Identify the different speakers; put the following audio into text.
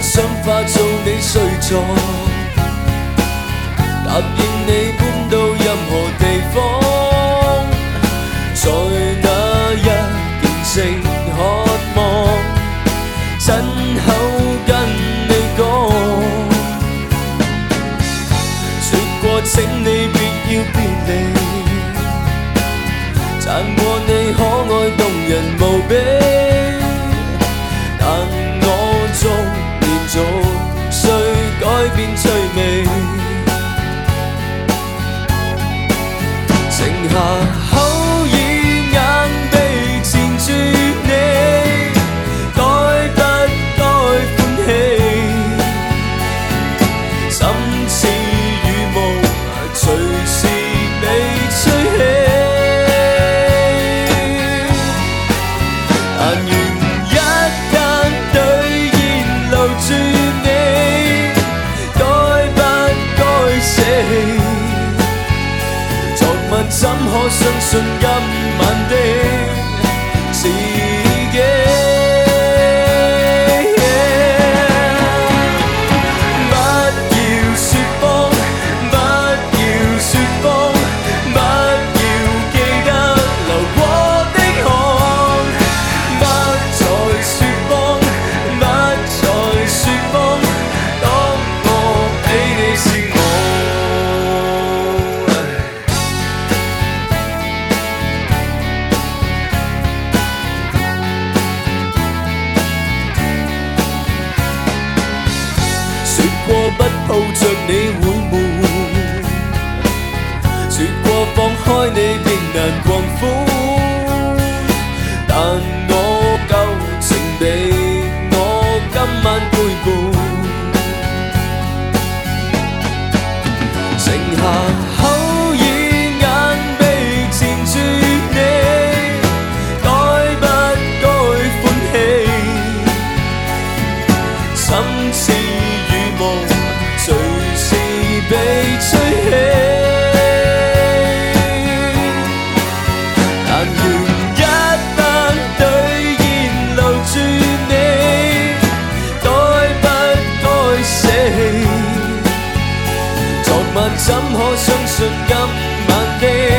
Speaker 1: 想化做你睡座，答应你搬到任何地方，在那日完成渴望，親口跟你講，說過請你別要別離，讚過你可愛動人無比，但我逐年逐歲改變趣味，剩下口耳眼鼻纏住你，該不該歡喜？心似雨霧，隨時被吹起。但願一間兌現留住你，該不該捨棄？昨晚怎可相信今晚的自己？不要說謊，不要說謊，不要記得流過的汗，不再說謊，不再說謊，當我比你是我。說過不抱着你會悶，說過放開你便難狂歡，但我舊情被我今晚背叛，剩下口耳眼鼻纏住你，該不該歡喜？心似雨霧，隨時被吹起。但願一旦兌現留住你，該不該捨棄？昨晚怎可相信今晚的